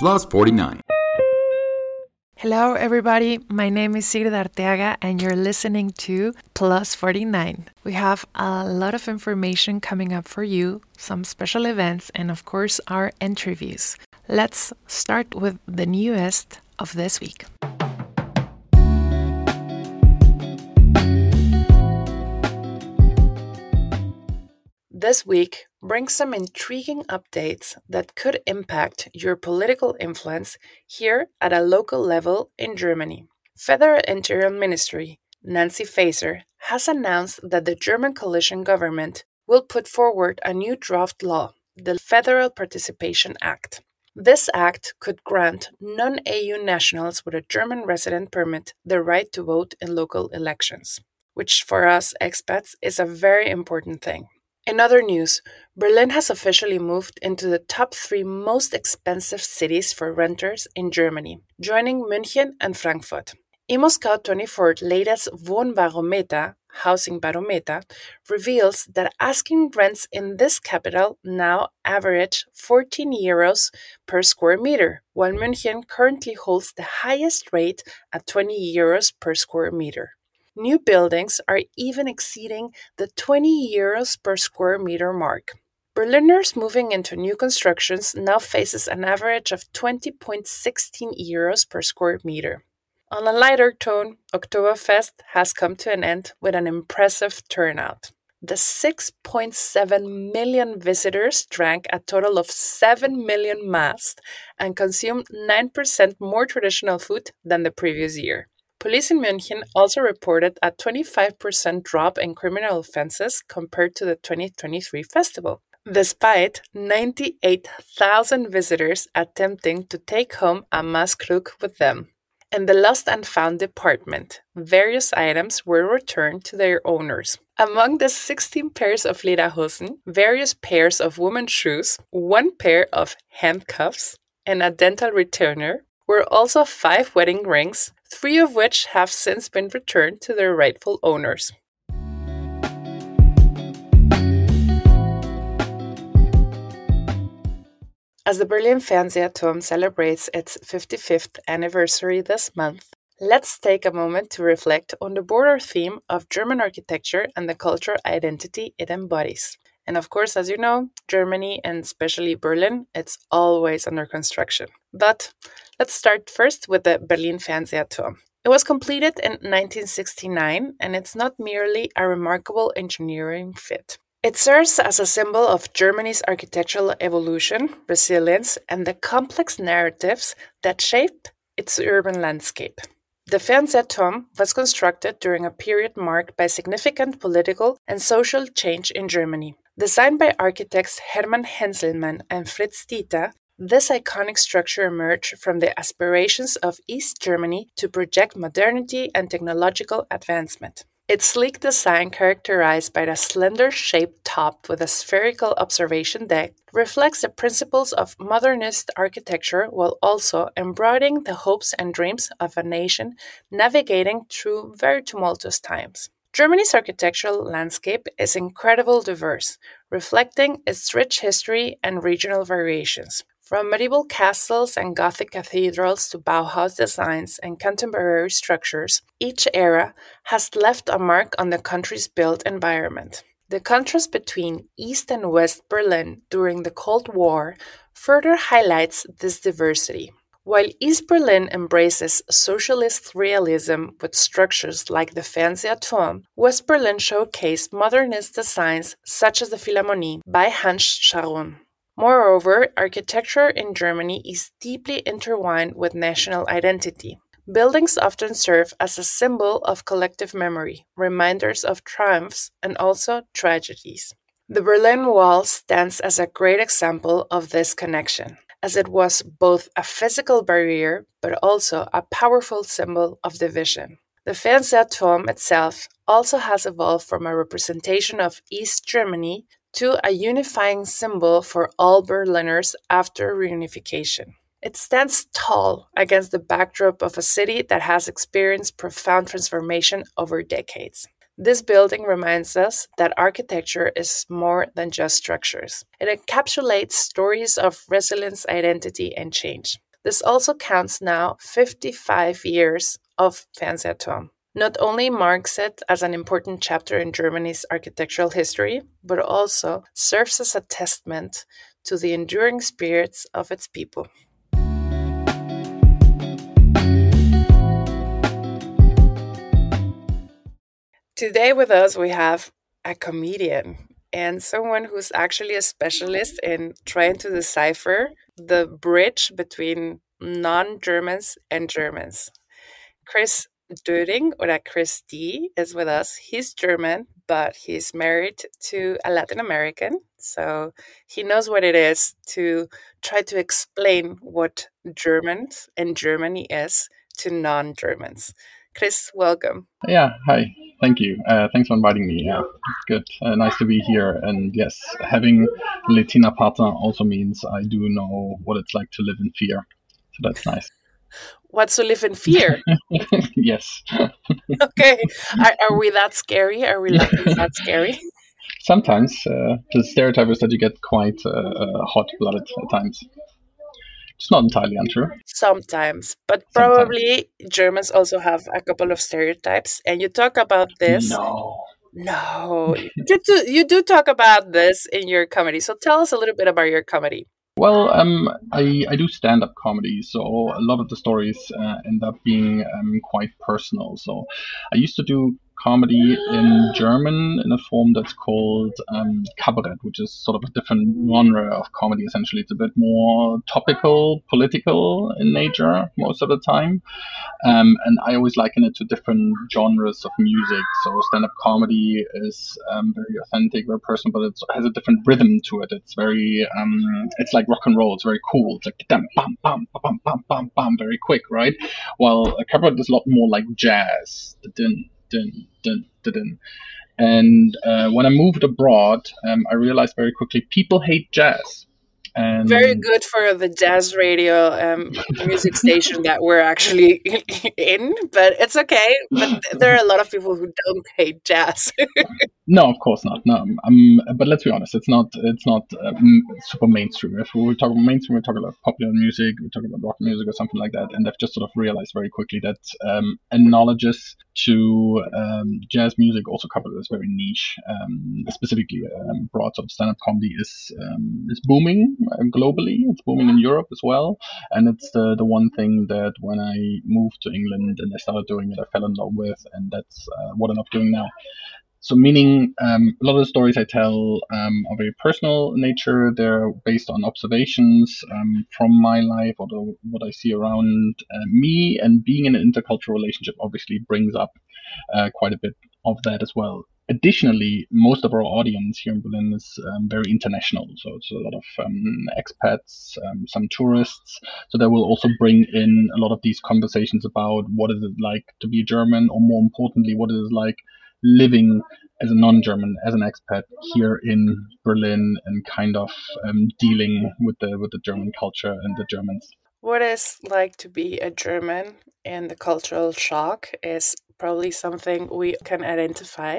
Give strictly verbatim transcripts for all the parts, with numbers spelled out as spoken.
Plus forty-nine. Hello, everybody. My name is Sigrid Arteaga, and you're listening to Plus forty-nine. We have a lot of information coming up for you, some special events, and of course, our interviews. Let's start with the newest of this week. This week brings some intriguing updates that could impact your political influence here at a local level in Germany. Federal Interior Ministry Nancy Faeser has announced that the German coalition government will put forward a new draft law, the Federal Participation Act. This act could grant non-E U nationals with a German resident permit the right to vote in local elections, which for us expats is a very important thing. In other news, Berlin has officially moved into the top three most expensive cities for renters in Germany, joining München and Frankfurt. ImmoScout twenty-four's latest Wohnbarometer, housing barometer, reveals that asking rents in this capital now average fourteen euros per square meter, while München currently holds the highest rate at twenty euros per square meter. New buildings are even exceeding the twenty euros per square meter mark. Berliners moving into new constructions now faces an average of twenty point one six euros per square meter. On a lighter tone, Oktoberfest has come to an end with an impressive turnout. The six point seven million visitors drank a total of seven million mass and consumed nine percent more traditional food than the previous year. Police in München also reported a twenty-five percent drop in criminal offenses compared to the twenty twenty-three festival, despite ninety-eight thousand visitors attempting to take home a Maßkrug with them. In the Lost and Found department, various items were returned to their owners. Among the sixteen pairs of Lederhosen, various pairs of women's shoes, one pair of handcuffs, and a dental returner, were also five wedding rings, three of which have since been returned to their rightful owners. As the Berlin Fernsehturm celebrates its fifty-fifth anniversary this month, let's take a moment to reflect on the broader theme of German architecture and the cultural identity it embodies. And of course, as you know, Germany, and especially Berlin, it's always under construction. But let's start first with the Berlin Fernsehturm. It was completed in nineteen sixty-nine, and it's not merely a remarkable engineering fit. It serves as a symbol of Germany's architectural evolution, resilience, and the complex narratives that shaped its urban landscape. The Fernsehturm was constructed during a period marked by significant political and social change in Germany. Designed by architects Hermann Henselmann and Fritz Dieter, this iconic structure emerged from the aspirations of East Germany to project modernity and technological advancement. Its sleek design, characterized by the slender-shaped top with a spherical observation deck, reflects the principles of modernist architecture while also embodying the hopes and dreams of a nation navigating through very tumultuous times. Germany's architectural landscape is incredibly diverse, reflecting its rich history and regional variations. From medieval castles and Gothic cathedrals to Bauhaus designs and contemporary structures, each era has left a mark on the country's built environment. The contrast between East and West Berlin during the Cold War further highlights this diversity. While East Berlin embraces socialist realism with structures like the Fernsehturm, West Berlin showcased modernist designs such as the Philharmonie by Hans Scharoun. Moreover, architecture in Germany is deeply intertwined with national identity. Buildings often serve as a symbol of collective memory, reminders of triumphs and also tragedies. The Berlin Wall stands as a great example of this connection, as it was both a physical barrier but also a powerful symbol of division. The Fernsehturm itself also has evolved from a representation of East Germany to a unifying symbol for all Berliners after reunification. It stands tall against the backdrop of a city that has experienced profound transformation over decades. This building reminds us that architecture is more than just structures. It encapsulates stories of resilience, identity, and change. This also counts now fifty-five years of Fernsehturm. Not only marks it as an important chapter in Germany's architectural history, but also serves as a testament to the enduring spirits of its people. Today with us we have a comedian and someone who's actually a specialist in trying to decipher the bridge between non-Germans and Germans. Chris Döring, or Chris D, is with us. He's German, but he's married to a Latin American. So he knows what it is to try to explain what Germans and Germany is to non Germans. Chris, welcome. Yeah, hi. Thank you. Uh, thanks for inviting me. Yeah, it's good. Uh, nice to be here. And yes, having Latina partner also means I do know what it's like to live in fear. So that's nice. What's to live in fear? Yes. Okay. Are, are we that scary? Are we Latins that scary? Sometimes uh, the stereotype is that you get quite uh, uh, hot-blooded at times. It's not entirely untrue. Sometimes, but probably Sometimes. Germans also have a couple of stereotypes, and you talk about this. No. No, you do, you do talk about this in your comedy. So tell us a little bit about your comedy. Well, um, I, I do stand-up comedy, so a lot of the stories uh, end up being um, quite personal. So I used to do comedy in German in a form that's called um, Kabarett, which is sort of a different genre of comedy, essentially. It's a bit more topical, political in nature most of the time. Um, and I always liken it to different genres of music. So stand-up comedy is um, very authentic, very personal, but it has a different rhythm to it. It's very, um, it's like rock and roll. It's very cool. It's like bam, bam, bam, bam, bam, bam, bam, very quick, right? While a cabaret is a lot more like jazz. Dun, dun, dun, dun, dun. And uh, when I moved abroad, um, I realized very quickly people hate jazz. And very good for the jazz radio um, music station that we're actually in, but it's okay. But there are a lot of people who don't hate jazz. No, of course not. No, um, but let's be honest, it's not it's not um, super mainstream. If we talk about mainstream, we talk about popular music, we talk about rock music or something like that, and they've just sort of realized very quickly that um, analogies to um, jazz music, also covered as very niche. Um, specifically, um, broad sort of stand-up comedy is um, is booming globally. It's booming in Europe as well, and it's the the one thing that when I moved to England and I started doing it, I fell in love with, and that's uh, what I love doing now. So meaning um, a lot of the stories I tell um, are very personal in nature. They're based on observations um, from my life or the, what I see around uh, me. And being in an intercultural relationship obviously brings up uh, quite a bit of that as well. Additionally, most of our audience here in Berlin is um, very international. So it's a lot of um, expats, um, some tourists. So that will also bring in a lot of these conversations about what is it like to be German, or more importantly, what is it like living as a non-German, as an expat here in Berlin, and kind of um, dealing with the with the German culture and the Germans. What it's like to be a German and the cultural shock is probably something we can identify.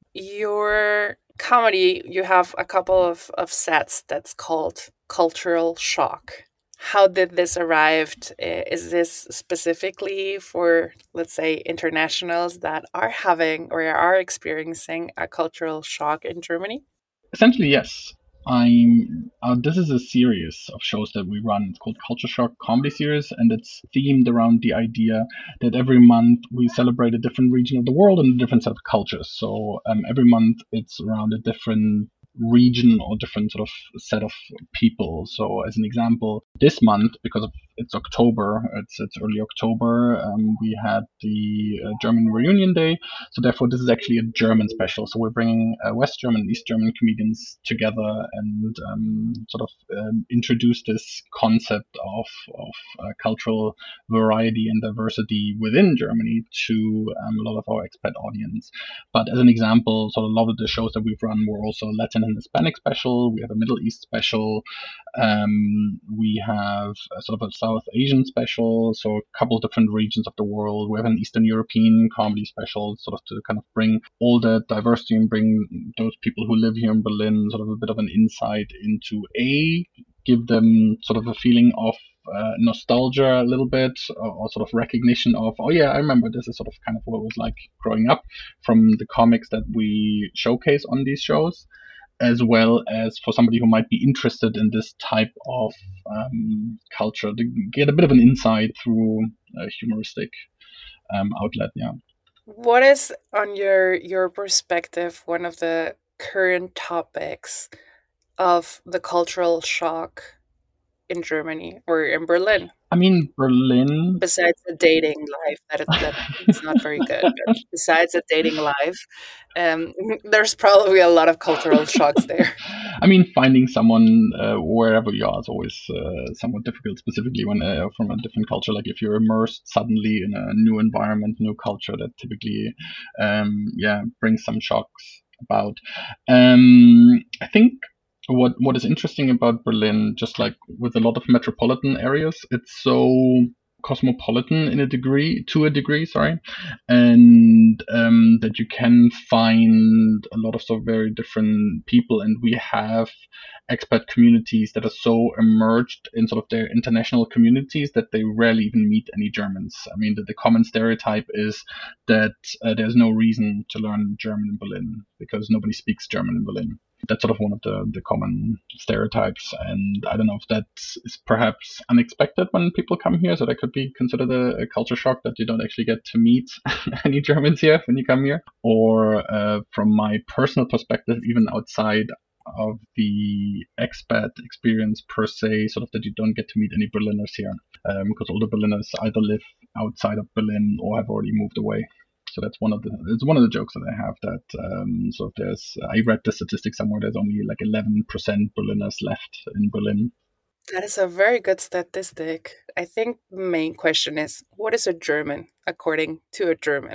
Your comedy, you have a couple of, of sets that's called Cultural Shock. How did this arrive? Is this specifically for, let's say, internationals that are having or are experiencing a cultural shock in Germany? Essentially, yes. I'm. Uh, this is a series of shows that we run. It's called Culture Shock Comedy Series, and it's themed around the idea that every month we celebrate a different region of the world and a different set of cultures. So um, every month it's around a different region or different sort of set of people. So as an example, this month, because of, it's October, it's it's early October, um, we had the uh, German Reunion Day. So therefore, this is actually a German special. So we're bringing uh, West German and East German comedians together and um, sort of um, introduce this concept of of uh, cultural variety and diversity within Germany to um, a lot of our expat audience. But as an example, sort of a lot of the shows that we've run were also Latin and Hispanic special. We have a Middle East special. Um, we have a sort of a South Asian special. So a couple of different regions of the world. We have an Eastern European comedy special, sort of to kind of bring all the diversity and bring those people who live here in Berlin sort of a bit of an insight into a give them sort of a feeling of uh, nostalgia a little bit, or, or sort of recognition of, oh yeah, I remember this is sort of kind of what it was like growing up from the comics that we showcase on these shows, as well as for somebody who might be interested in this type of um, culture to get a bit of an insight through a humoristic um, outlet. Yeah. What is, on your your perspective, one of the current topics of the cultural shock in Germany or in Berlin? I mean, Berlin. Besides the dating life, that, is, that it's not very good. But besides the dating life, um, there's probably a lot of cultural shocks there. I mean, finding someone uh, wherever you are is always uh, somewhat difficult, specifically when uh, from a different culture. Like if you're immersed suddenly in a new environment, new culture, that typically, um, yeah, brings some shocks about. Um, I think what what is interesting about Berlin, just like with a lot of metropolitan areas, it's so cosmopolitan in a degree, to a degree, sorry, and um, that you can find a lot of so very different people, and we have expat communities that are so immersed in sort of their international communities that they rarely even meet any Germans. I mean, the, the common stereotype is that uh, there's no reason to learn German in Berlin because nobody speaks German in Berlin. That's sort of one of the, the common stereotypes. And I don't know if that is perhaps unexpected when people come here. So that could be considered a, a culture shock that you don't actually get to meet any Germans here when you come here. Or uh, from my personal perspective, even outside of the expat experience per se, sort of that you don't get to meet any Berliners here. Um, because all the Berliners either live outside of Berlin or have already moved away. So that's one of the it's one of the jokes that I have, that um, so there's I read the statistic somewhere, there's only like eleven percent Berliners left in Berlin. That is a very good statistic. I think the main question is, what is a German according to a German?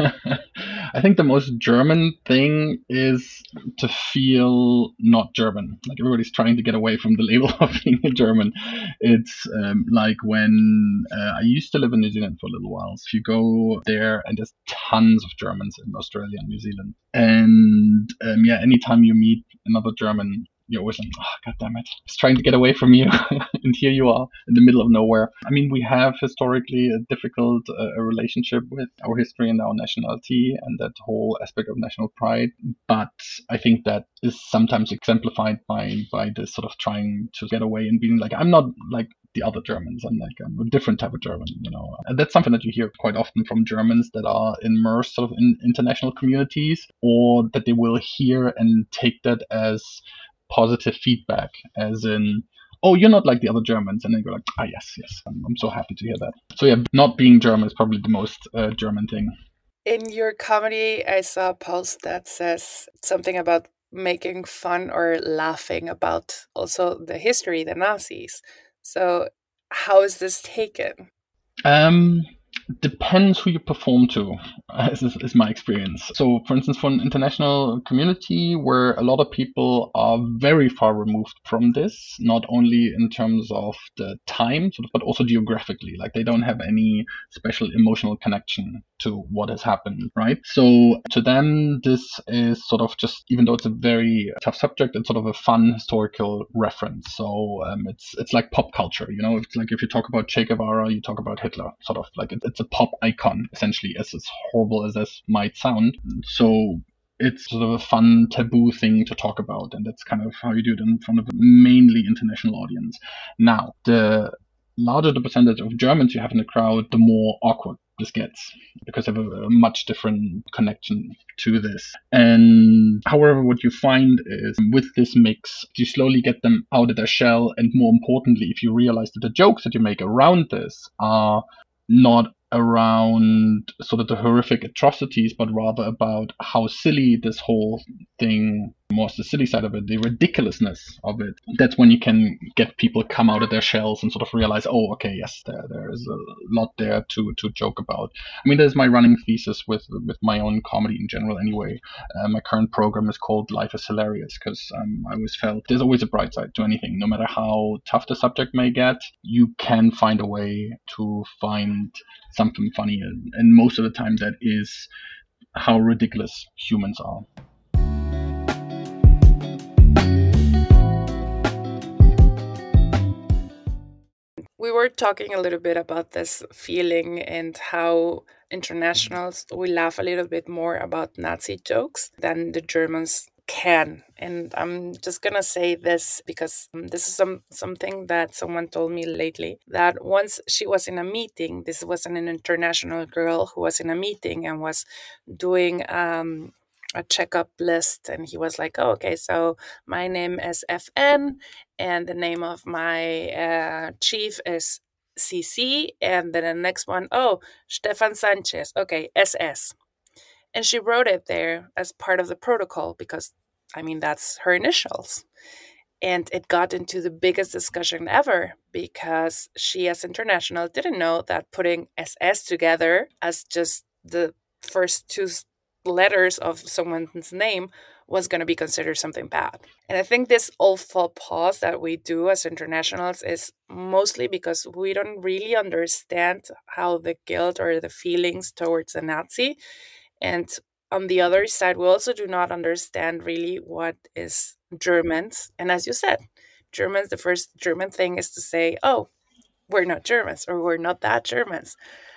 I think the most German thing is to feel not German. Like everybody's trying to get away from the label of being a German. It's um, like when uh, I used to live in New Zealand for a little while. So if you go there, and there's tons of Germans in Australia and New Zealand. And um, yeah, anytime you meet another German, you're always like, oh, God damn it. Just trying to get away from you. And here you are in the middle of nowhere. I mean, we have historically a difficult uh, relationship with our history and our nationality and that whole aspect of national pride. But I think that is sometimes exemplified by, by this sort of trying to get away and being like, I'm not like the other Germans. I'm like, I'm a different type of German, you know. And that's something that you hear quite often from Germans that are immersed sort of in international communities, or that they will hear and take that as positive feedback, as in, oh, you're not like the other Germans, and they go like, ah, yes, yes, I'm, I'm so happy to hear that. So yeah, not being German is probably the most uh, German thing. In your comedy, I saw a post that says something about making fun or laughing about also the history, the Nazis. So how is this taken? Um, depends who you perform to, is, is my experience. So, for instance, for an international community where a lot of people are very far removed from this, not only in terms of the time, sort of, but also geographically, like they don't have any special emotional connection to what has happened, right? So to them, this is sort of just, even though it's a very tough subject, it's sort of a fun historical reference. So um, it's it's like pop culture, you know. It's like if you talk about Che Guevara, you talk about Hitler, sort of like it, it's a pop icon, essentially, as as horrible as this might sound. So it's sort of a fun taboo thing to talk about, and that's kind of how you do it in front of a mainly international audience. Now, the larger the percentage of Germans you have in the crowd, the more awkward this gets, because they have a, a much different connection to this. And however, what you find is with this mix, you slowly get them out of their shell, and more importantly, if you realize that the jokes that you make around this are not around sort of the horrific atrocities, but rather about how silly this whole thing, more the silly side of it, the ridiculousness of it, that's when you can get people come out of their shells and sort of realize, oh, okay, yes, there there is a lot there to to joke about. I mean, there's my running thesis with with my own comedy in general anyway. Uh, my current program is called Life is Hilarious, because um, I always felt there's always a bright side to anything. No matter how tough the subject may get, you can find a way to find something funny, and, and most of the time that is how ridiculous humans are. We we were talking a little bit about this feeling and how internationals, we laugh a little bit more about Nazi jokes than the Germans can. And I'm just gonna say this because um, this is some something that someone told me lately, that once she was in a meeting, this was an international girl who was in a meeting and was doing um a checkup list, and he was like, oh, okay, so my name is F N and the name of my uh, chief is C C, and then the next one, oh, Stefan Sanchez, okay, S S. And she wrote it there as part of the protocol because, I mean, that's her initials. And it got into the biggest discussion ever because she, as international, didn't know that putting S S together as just the first two letters of someone's name was going to be considered something bad. And I think this all faux pas that we do as internationals is mostly because we don't really understand how the guilt or the feelings towards a Nazi. And on the other side, we also do not understand really what is Germans. And as you said, Germans, the first German thing is to say, oh, we're not Germans or we're not that Germans.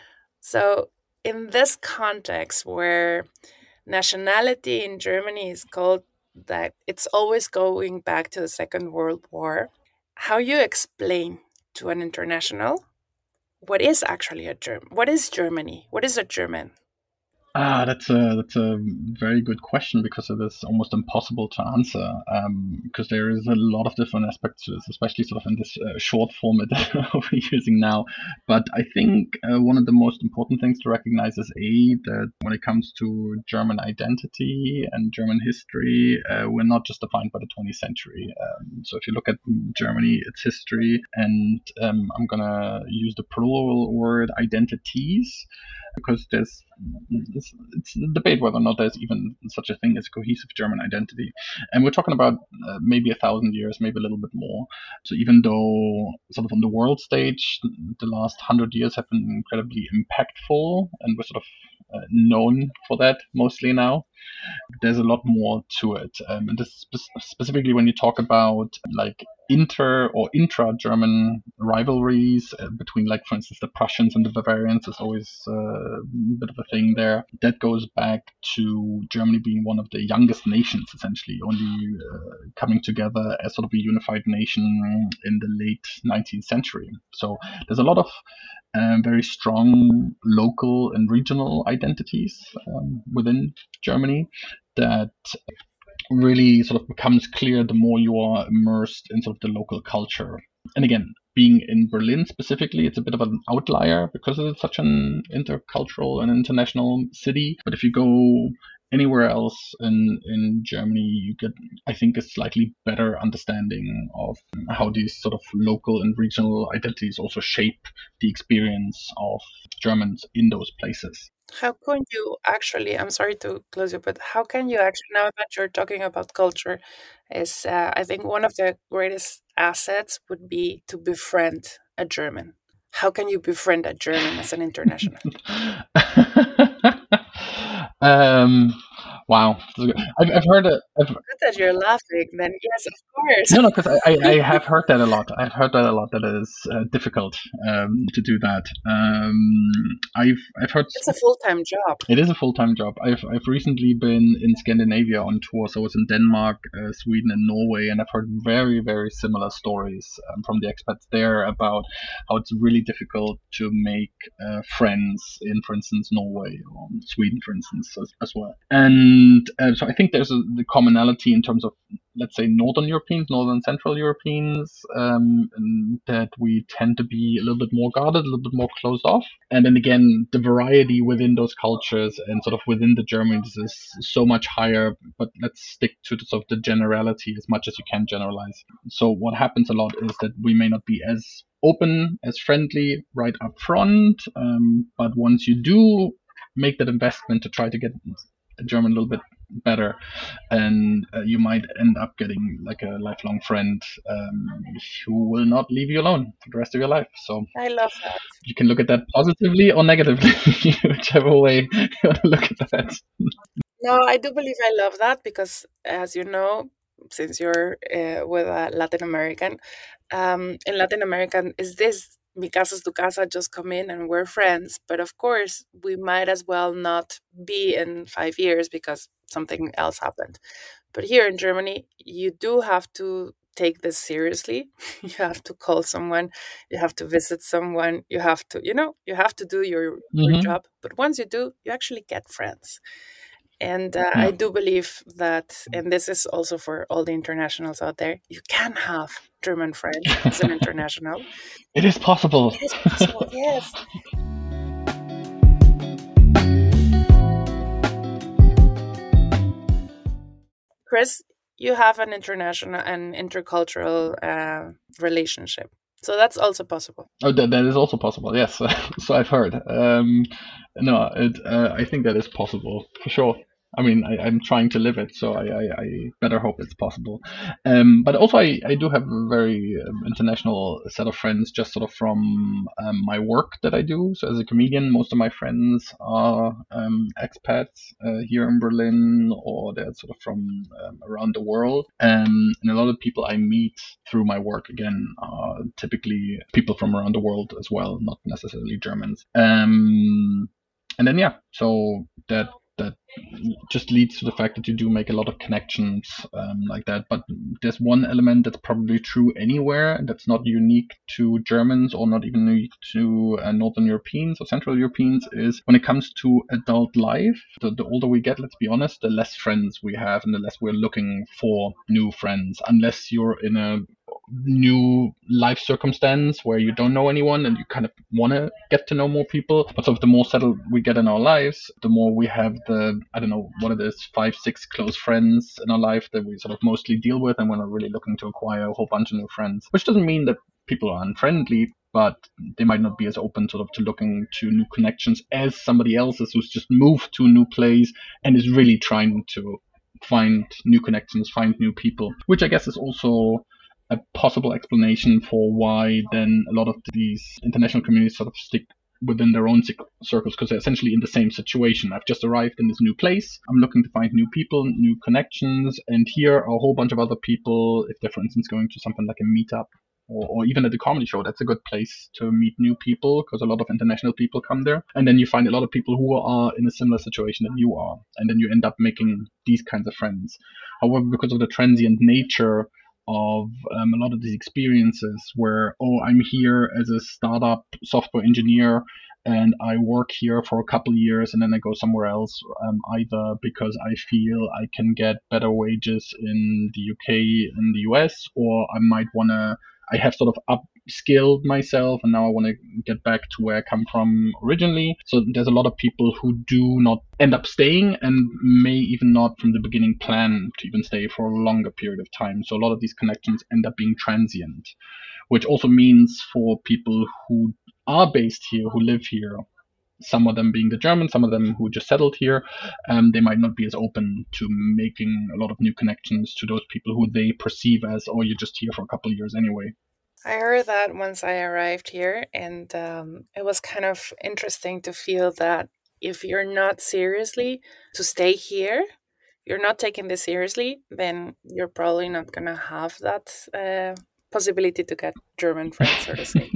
So in this context where nationality in Germany is called that it's always going back to the Second World War, how you explain to an international what is actually a German? What is Germany? What is a German? Ah, that's a that's a very good question because it is almost impossible to answer um, because there is a lot of different aspects to this, especially sort of in this uh, short format that we're using now. But I think uh, one of the most important things to recognize is a that when it comes to German identity and German history, uh, we're not just defined by the twentieth century. Um, so if you look at Germany, its history, and um, I'm gonna use the plural word identities because there's it's, it's a debate whether or not there's even such a thing as cohesive German identity. And we're talking about uh, maybe a thousand years, maybe a little bit more. So even though sort of on the world stage, the last hundred years have been incredibly impactful, and we're sort of uh, known for that mostly now, there's a lot more to it. Um, and this spe- specifically when you talk about like inter or intra-German rivalries uh, between, like, for instance, the Prussians and the Bavarians is always uh, a bit of a thing there. That goes back to Germany being one of the youngest nations, essentially, only uh, coming together as sort of a unified nation in the late nineteenth century. So there's a lot of um, very strong local and regional identities um, within Germany that really sort of becomes clear the more you are immersed in sort of the local culture. And again, being in Berlin specifically, it's a bit of an outlier because it's such an intercultural and international city. But if you go anywhere else in in Germany, you get, I think, a slightly better understanding of how these sort of local and regional identities also shape the experience of Germans in those places. How can you actually, I'm sorry to close you, but how can you actually, now that you're talking about culture, is uh, I think one of the greatest assets would be to befriend a German. How can you befriend a German as an international? um, wow, I've, I've heard it. I've, Good that you're laughing, then yes, of course. no, no, because I, I, I have heard that a lot. I've heard that a lot. That it is uh, difficult um, to do that. Um, I've I've heard It's a full time job. it is a full time job. I've I've recently been in Scandinavia on tour. So I was in Denmark, uh, Sweden, and Norway, and I've heard very very similar stories um, from the expats there about how it's really difficult to make uh, friends in, for instance, Norway or Sweden, for instance, as, as well. And uh, so I think there's a, the commonality in terms of, let's say, Northern Europeans, Northern Central Europeans, um, that we tend to be a little bit more guarded, a little bit more closed off. And then again, the variety within those cultures and sort of within the Germans is so much higher. But let's stick to the, sort of the generality as much as you can generalize. So what happens a lot is that we may not be as open, as friendly right up front, um, but once you do make that investment to try to get the German a little bit better, and uh, you might end up getting like a lifelong friend um, who will not leave you alone for the rest of your life. So I love that. you can look at that positively or negatively, whichever way you want to look at that. No, I do believe I love that because, as you know, since you're uh, with a Latin American, um, in Latin American is this mi casa es tu casa, just come in and we're friends. But of course, we might as well not be in five years because something else happened. But here in Germany, you do have to take this seriously. You have to call someone, you have to visit someone, you have to, you know, you have to do your, your Hmm. job. But once you do, you actually get friends. And uh, I Yeah, do believe that, and this is also for all the internationals out there, you can have German friends as an international. it is possible. It is possible, yes. Chris, you have an international and intercultural uh, relationship. So that's also possible. Oh, that, that is also possible. Yes, so I've heard. Um, no, it, uh, I think that is possible for sure. I mean, I, I'm trying to live it, so I, I, I better hope it's possible. Um, but also, I, I do have a very um, international set of friends, just sort of from um, my work that I do. So as a comedian, most of my friends are um, expats uh, here in Berlin, or they're sort of from um, around the world. Um, and a lot of people I meet through my work again are typically people from around the world as well, not necessarily Germans. Um, and then yeah, so that that just leads to the fact that you do make a lot of connections um, like that. But there's one element that's probably true anywhere, and that's not unique to Germans or not even unique to uh, Northern Europeans or Central Europeans, is when it comes to adult life, the, the older we get, let's be honest, the less friends we have and the less we're looking for new friends, unless you're in a new life circumstance where you don't know anyone and you kind of want to get to know more people. But sort of the more settled we get in our lives, the more we have the, I don't know what it is, five, six close friends in our life that we sort of mostly deal with, and we're not really looking to acquire a whole bunch of new friends. Which doesn't mean that people are unfriendly, but they might not be as open sort of to looking to new connections as somebody else is who's just moved to a new place and is really trying to find new connections, find new people, which I guess is also a possible explanation for why then a lot of these international communities sort of stick within their own circles, because they're essentially in the same situation. I've just arrived in this new place. I'm looking to find new people, new connections, and here are a whole bunch of other people. If they're, for instance, going to something like a meetup or, or even at a comedy show, that's a good place to meet new people because a lot of international people come there. And then you find a lot of people who are in a similar situation that you are. And then you end up making these kinds of friends. However, because of the transient nature of um, a lot of these experiences where, oh, I'm here as a startup software engineer and I work here for a couple of years and then I go somewhere else, um, either because I feel I can get better wages in the U K and the U S, or I might want to, I have sort of upskilled myself and now I want to get back to where I come from originally. So there's a lot of people who do not end up staying and may even not from the beginning plan to even stay for a longer period of time. So a lot of these connections end up being transient, which also means for people who are based here, who live here, some of them being the Germans, some of them who just settled here, um, they might not be as open to making a lot of new connections to those people who they perceive as, oh, you're just here for a couple of years anyway. I heard that once I arrived here, and um, it was kind of interesting to feel that if you're not seriously to stay here, you're not taking this seriously, then you're probably not going to have that uh, possibility to get German friends, so to say.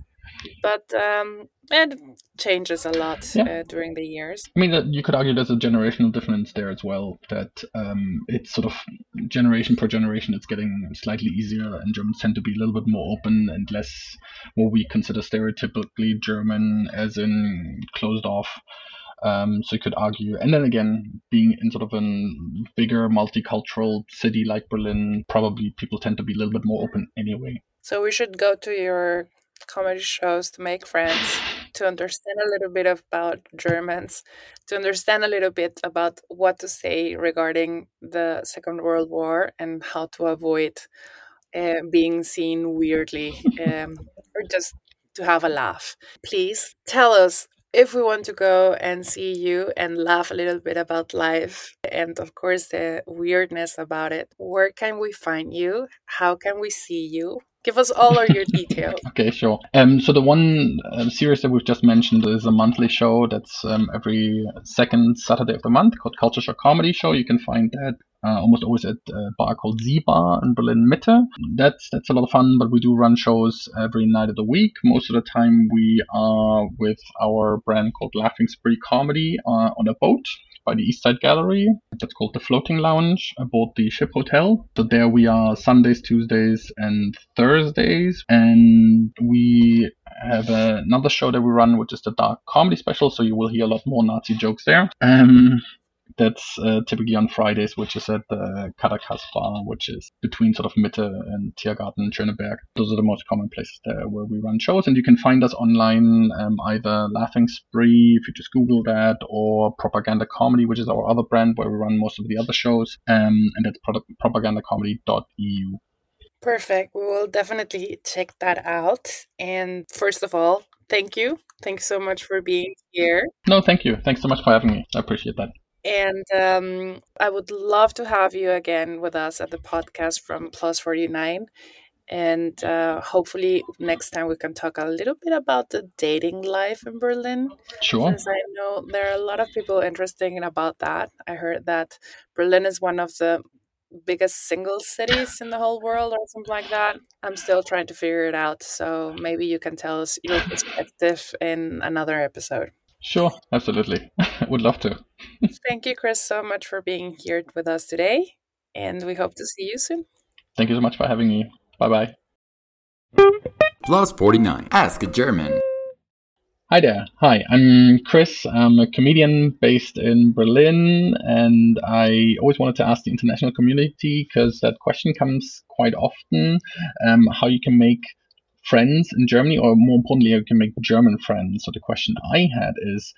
But um, it changes a lot Yeah. uh, during the years. I mean, uh, you could argue there's a generational difference there as well, that um, it's sort of generation per generation, it's getting slightly easier, and Germans tend to be a little bit more open and less what we consider stereotypically German, as in closed off. Um, so you could argue, and then again, being in sort of a bigger multicultural city like Berlin, probably people tend to be a little bit more open anyway. So we should go to your comedy shows to make friends, to understand a little bit about Germans, to understand a little bit about what to say regarding the Second World War and how to avoid uh, being seen weirdly, um, or just to have a laugh. Please tell us if we want to go and see you and laugh a little bit about life and, of course, the weirdness about it. Where can we find you? How can we see you? Give us all of your details. Okay, sure. Um, so the one uh, series that we've just mentioned is a monthly show that's um, every second Saturday of the month called Culture Shock Comedy Show. You can find that uh, almost always at a bar called Z Bar in Berlin Mitte. That's that's a lot of fun, but we do run shows every night of the week. Most of the time we are with our brand called Laughing Spree Comedy uh, on a boat by the East Side Gallery. That's called the Floating Lounge aboard the Ship Hotel. So there we are Sundays, Tuesdays, and Thursdays. And we have uh, another show that we run, which is the Dark Comedy Special. So you will hear a lot more Nazi jokes there. Um, that's uh, typically on Fridays, which is at the Caracas Bar, which is between sort of Mitte and Tiergarten and Schöneberg. Those are the most common places there where we run shows. And you can find us online, um, either Laughing Spree, if you just Google that, or Propaganda Comedy, which is our other brand where we run most of the other shows. Um, and that's pro- propaganda comedy dot e u. Perfect. We will definitely check that out. And first of all, thank you. Thanks so much for being here. No, thank you. Thanks so much for having me. I appreciate that. And um, I would love to have you again with us at the podcast from Plus forty-nine. And uh, hopefully next time we can talk a little bit about the dating life in Berlin. Sure. Since I know there are a lot of people interested in about that. I heard that Berlin is one of the biggest single cities in the whole world or something like that. I'm still trying to figure it out. So maybe you can tell us your perspective in another episode. Sure, absolutely. Would love to. Thank you, Chris, so much for being here with us today. And we hope to see you soon. Thank you so much for having me. Bye-bye. Plus forty-nine. Ask a German. Hi there. Hi, I'm Chris. I'm a comedian based in Berlin, and I always wanted to ask the international community, because that question comes quite often, um, how you can make friends in Germany, or more importantly, how you can make German friends. So the question I had is,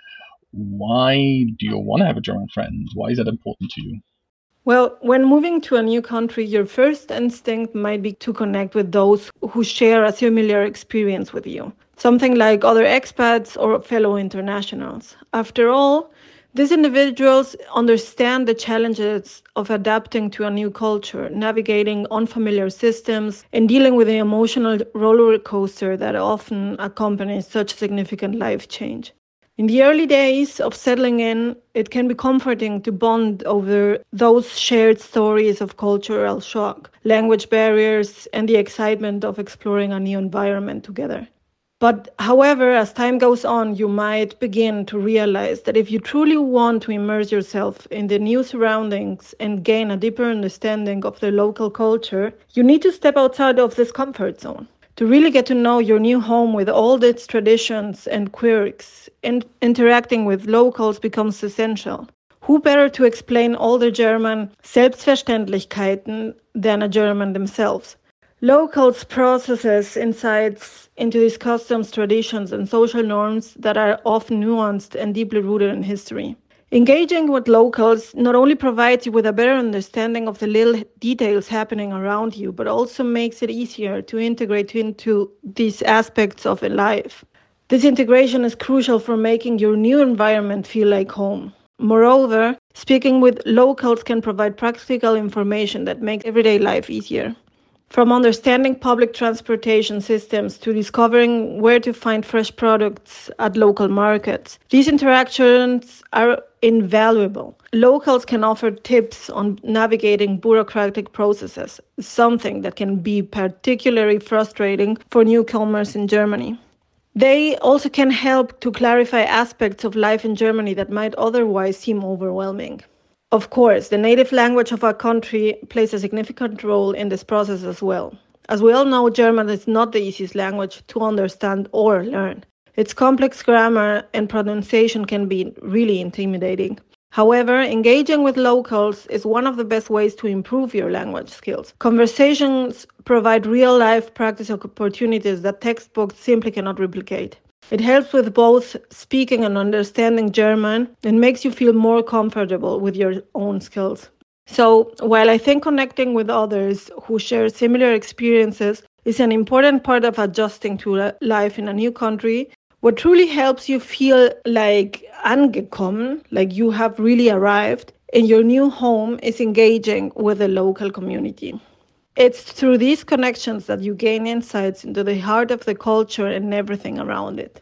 why do you want to have a German friend? Why is that important to you? Well, when moving to a new country, your first instinct might be to connect with those who share a similar experience with you. Something like other expats or fellow internationals. After all, these individuals understand the challenges of adapting to a new culture, navigating unfamiliar systems, and dealing with the emotional roller coaster that often accompanies such significant life change. In the early days of settling in, it can be comforting to bond over those shared stories of cultural shock, language barriers, and the excitement of exploring a new environment together. But however, as time goes on, you might begin to realize that if you truly want to immerse yourself in the new surroundings and gain a deeper understanding of the local culture, you need to step outside of this comfort zone. To really get to know your new home with all its traditions and quirks, and interacting with locals becomes essential. Who better to explain all the German Selbstverständlichkeiten than a German themselves? Locals processes insights into these customs, traditions, and social norms that are often nuanced and deeply rooted in history. Engaging with locals not only provides you with a better understanding of the little details happening around you, but also makes it easier to integrate into these aspects of life. This integration is crucial for making your new environment feel like home. Moreover, speaking with locals can provide practical information that makes everyday life easier. From understanding public transportation systems to discovering where to find fresh products at local markets, these interactions are invaluable. Locals can offer tips on navigating bureaucratic processes, something that can be particularly frustrating for newcomers in Germany. They also can help to clarify aspects of life in Germany that might otherwise seem overwhelming. Of course, the native language of our country plays a significant role in this process as well. As we all know, German is not the easiest language to understand or learn. Its complex grammar and pronunciation can be really intimidating. However, engaging with locals is one of the best ways to improve your language skills. Conversations provide real-life practice opportunities that textbooks simply cannot replicate. It helps with both speaking and understanding German and makes you feel more comfortable with your own skills. So, while I think connecting with others who share similar experiences is an important part of adjusting to life in a new country, what truly helps you feel like angekommen, like you have really arrived in your new home, is engaging with the local community. It's through these connections that you gain insights into the heart of the culture and everything around it.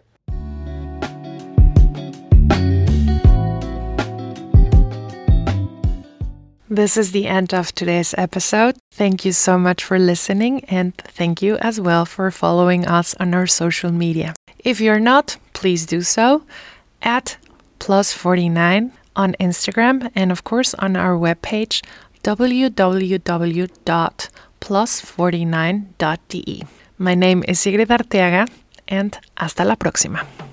This is the end of today's episode. Thank you so much for listening, and thank you as well for following us on our social media. If you're not, please do so at plus forty-nine on Instagram and of course on our webpage w w w dot plus forty-nine dot d e. My name is Sigrid Arteaga, and hasta la próxima.